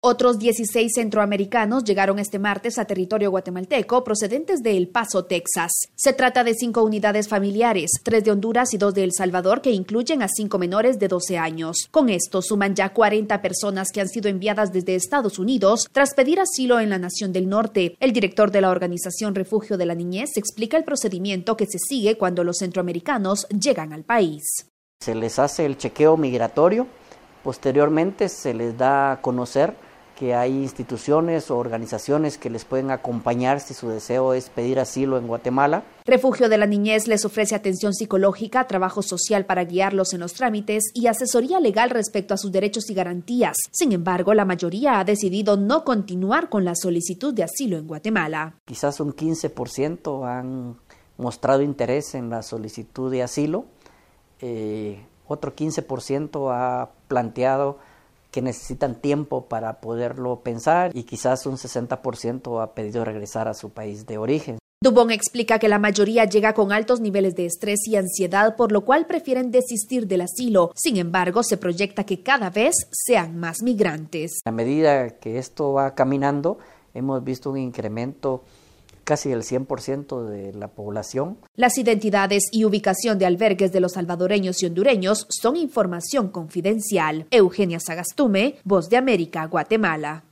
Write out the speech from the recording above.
Otros 16 centroamericanos llegaron este martes a territorio guatemalteco procedentes de El Paso, Texas. Se trata de 5 unidades familiares, 3 de Honduras y 2 de El Salvador, que incluyen a 5 menores de 12 años. Con esto suman ya 40 personas que han sido enviadas desde Estados Unidos tras pedir asilo en la Nación del Norte. El director de la organización Refugio de la Niñez explica el procedimiento que se sigue cuando los centroamericanos llegan al país. Se les hace el chequeo migratorio, posteriormente se les da a conocer que hay instituciones o organizaciones que les pueden acompañar si su deseo es pedir asilo en Guatemala. Refugio de la Niñez les ofrece atención psicológica, trabajo social para guiarlos en los trámites y asesoría legal respecto a sus derechos y garantías. Sin embargo, la mayoría ha decidido no continuar con la solicitud de asilo en Guatemala. Quizás un 15% han mostrado interés en la solicitud de asilo. Otro 15% ha planteado que necesitan tiempo para poderlo pensar y quizás un 60% ha pedido regresar a su país de origen. Dubón explica que la mayoría llega con altos niveles de estrés y ansiedad, por lo cual prefieren desistir del asilo. Sin embargo, se proyecta que cada vez sean más migrantes. A medida que esto va caminando, hemos visto un incremento casi del 100% de la población. Las identidades y ubicación de albergues de los salvadoreños y hondureños son información confidencial. Eugenia Sagastume, Voz de América, Guatemala.